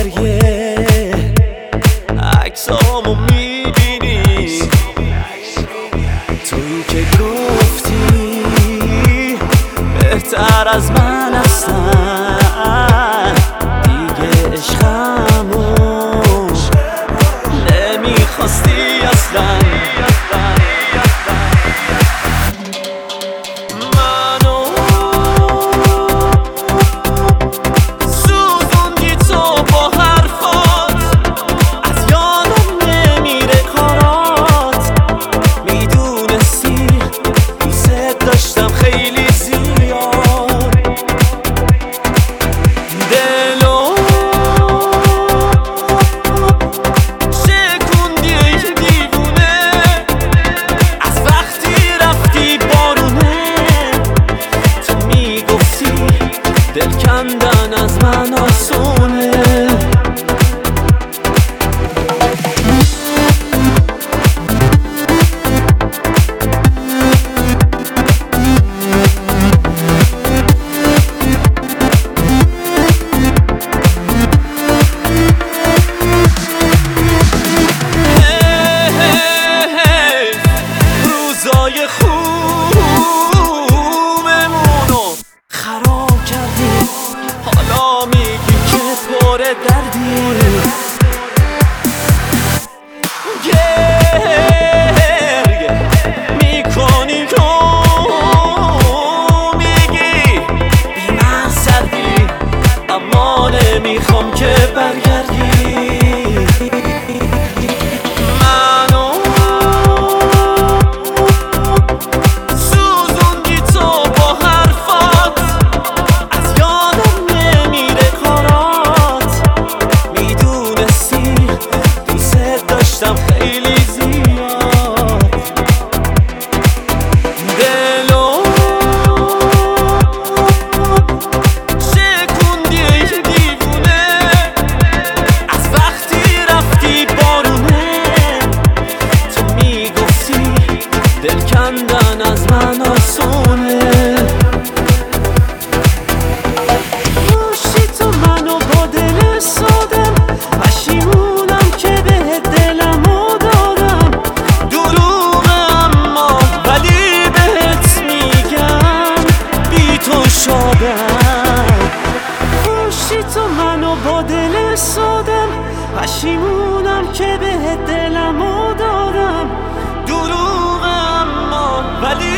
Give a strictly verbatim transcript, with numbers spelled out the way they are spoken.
گریه عکسامو میبینی، تویی که گفتی بهتر از من هستن، دیگه عشقمو نمیخواستی اصلا. دل کندن از من آسونه، روزای خوبمونو خراب کردی، حالا میگی که پر دردی، گریه میکنی و میگی بی من سردی، اما نمیخوام که برگردی. خیلی زیاد دلو شکوندی دیوونه، از وقتی رفتی بارونه، تو میگفتی دل کندن از من آسونه. داشتی تو منو با دل سادم، پشیمونم که به دلم خوشی تو منو با دل سادم، پشیمونم که به دلمو دادم، دروغ اما ولی